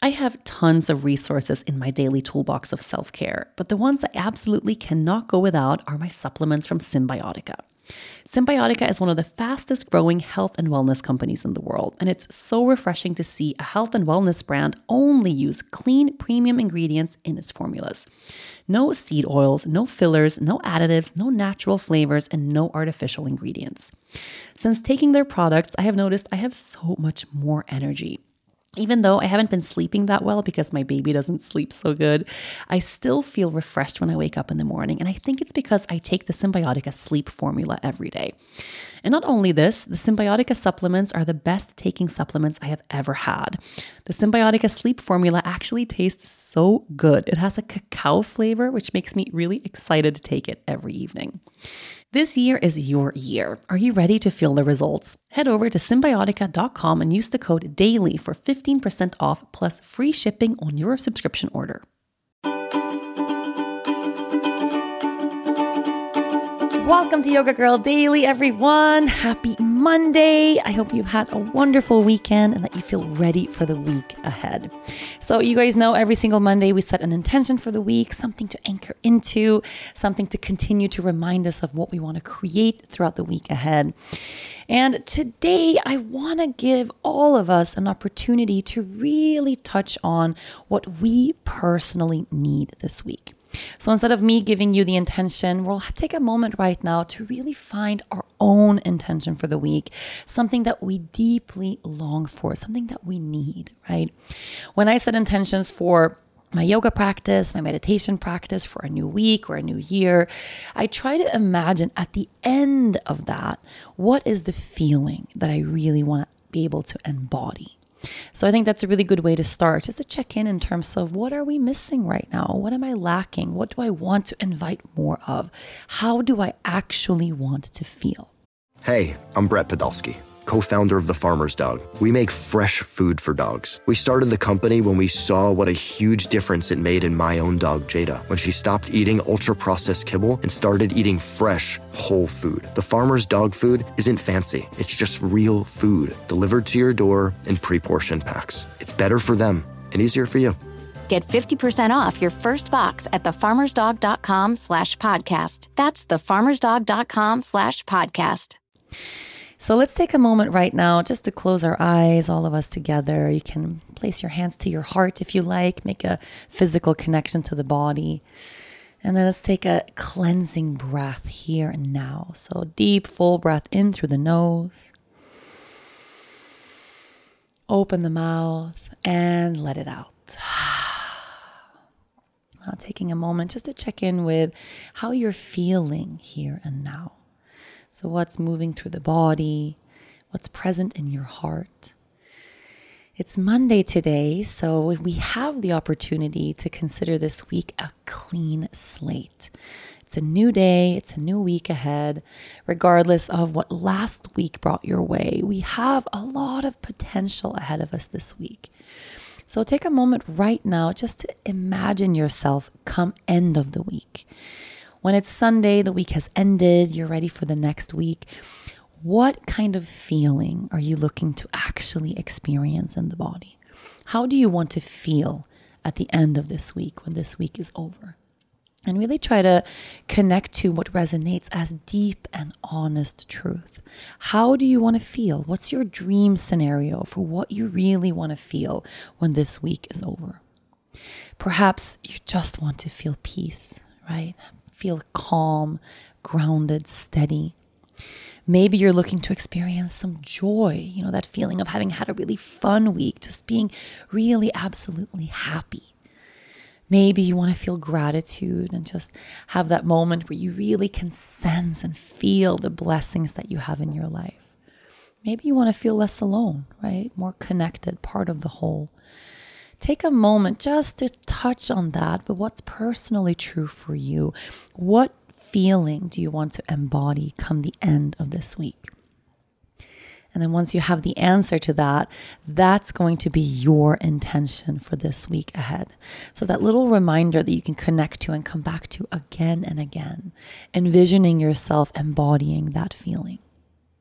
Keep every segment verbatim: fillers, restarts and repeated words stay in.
I have tons of resources in my daily toolbox of self-care, but the ones I absolutely cannot go without are my supplements from Cymbiotika. Cymbiotika is one of the fastest growing health and wellness companies in the world, and it's so refreshing to see a health and wellness brand only use clean, premium ingredients in its formulas. No seed oils, no fillers, no additives, no natural flavors, and no artificial ingredients. Since taking their products, I have noticed I have so much more energy. Even though I haven't been sleeping that well because my baby doesn't sleep so good, I still feel refreshed when I wake up in the morning. And I think it's because I take the Cymbiotika sleep formula every day. And not only this, the Cymbiotika supplements are the best taking supplements I have ever had. The Cymbiotika sleep formula actually tastes so good. It has a cacao flavor, which makes me really excited to take it every evening. This year is your year. Are you ready to feel the results? Head over to cymbiotika dot com and use the code DAILY for fifteen percent off plus free shipping on your subscription order. Welcome to Yoga Girl Daily, everyone. Happy Monday. I hope you had a wonderful weekend and that you feel ready for the week ahead. So you guys know every single Monday we set an intention for the week, something to anchor into, something to continue to remind us of what we want to create throughout the week ahead. And today I want to give all of us an opportunity to really touch on what we personally need this week. So instead of me giving you the intention, we'll take a moment right now to really find our own intention for the week, something that we deeply long for, something that we need, right? When I set intentions for my yoga practice, my meditation practice for a new week or a new year, I try to imagine at the end of that, what is the feeling that I really want to be able to embody? So I think that's a really good way to start, just to check in in terms of what are we missing right now? What am I lacking? What do I want to invite more of? How do I actually want to feel? Hey, I'm Brett Podolsky, co-founder of The Farmer's Dog. We make fresh food for dogs. We started the company when we saw what a huge difference it made in my own dog, Jada, when she stopped eating ultra-processed kibble and started eating fresh, whole food. The Farmer's Dog food isn't fancy. It's just real food delivered to your door in pre-portioned packs. It's better for them and easier for you. Get fifty percent off your first box at thefarmersdog.com slash podcast. That's thefarmersdog.com slash podcast. So let's take a moment right now just to close our eyes, all of us together. You can place your hands to your heart if you like, make a physical connection to the body. And then let's take a cleansing breath here and now. So deep, full breath in through the nose. Open the mouth and let it out. Now taking a moment just to check in with how you're feeling here and now. So what's moving through the body? What's present in your heart? It's Monday today, so we have the opportunity to consider this week a clean slate. It's a new day, it's a new week ahead. Regardless of what last week brought your way, we have a lot of potential ahead of us this week. So take a moment right now just to imagine yourself come end of the week. When it's Sunday, the week has ended, you're ready for the next week. What kind of feeling are you looking to actually experience in the body? How do you want to feel at the end of this week when this week is over? And really try to connect to what resonates as deep and honest truth. How do you want to feel? What's your dream scenario for what you really want to feel when this week is over? Perhaps you just want to feel peace, right? Feel calm, grounded, steady. Maybe you're looking to experience some joy, you know, that feeling of having had a really fun week, just being really absolutely happy. Maybe you want to feel gratitude and just have that moment where you really can sense and feel the blessings that you have in your life. Maybe you want to feel less alone, right? More connected, part of the whole. Take a moment just to touch on that, but what's personally true for you? What feeling do you want to embody come the end of this week? And then once you have the answer to that, that's going to be your intention for this week ahead. So that little reminder that you can connect to and come back to again and again, envisioning yourself embodying that feeling.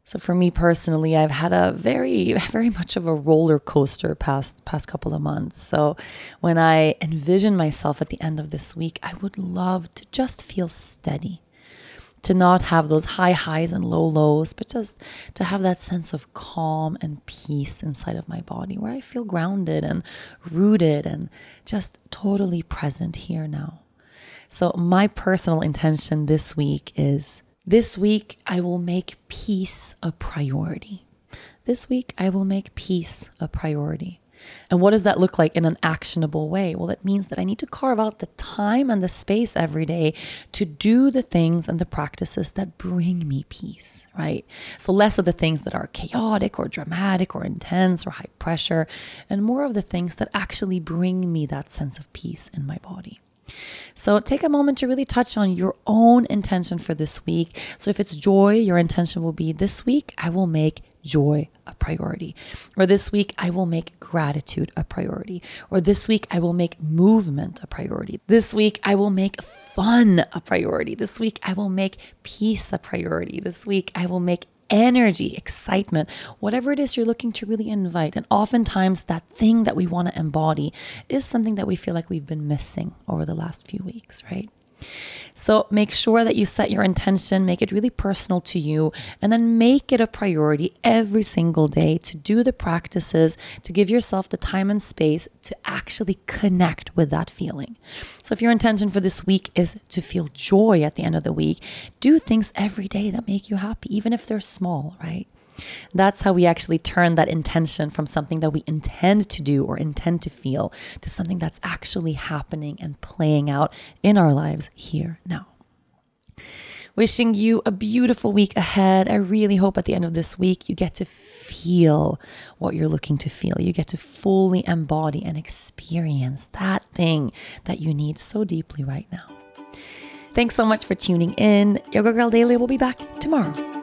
So for me personally, I've had a very, very much of a roller coaster past past couple of months. So when I envision myself at the end of this week, I would love to just feel steady, to not have those high highs and low lows, but just to have that sense of calm and peace inside of my body where I feel grounded and rooted and just totally present here now. So my personal intention this week is, this week I will make peace a priority. This week I will make peace a priority. And what does that look like in an actionable way? Well, it means that I need to carve out the time and the space every day to do the things and the practices that bring me peace, right? So less of the things that are chaotic or dramatic or intense or high pressure, and more of the things that actually bring me that sense of peace in my body. So take a moment to really touch on your own intention for this week. So if it's joy, your intention will be, this week I will make joy a priority. Or this week I will make gratitude a priority. Or this week I will make movement a priority. This week I will make fun a priority. This week I will make peace a priority. This week I will make energy, excitement, whatever it is you're looking to really invite. And oftentimes that thing that we want to embody is something that we feel like we've been missing over the last few weeks, right? So make sure that you set your intention, make it really personal to you, and then make it a priority every single day to do the practices, to give yourself the time and space to actually connect with that feeling. So if your intention for this week is to feel joy at the end of the week, do things every day that make you happy, even if they're small, right? That's how we actually turn that intention from something that we intend to do or intend to feel to something that's actually happening and playing out in our lives here now. Wishing you a beautiful week ahead. I really hope at the end of this week you get to feel what you're looking to feel. You get to fully embody and experience that thing that you need so deeply right now. Thanks so much for tuning in. Yoga Girl Daily will be back tomorrow.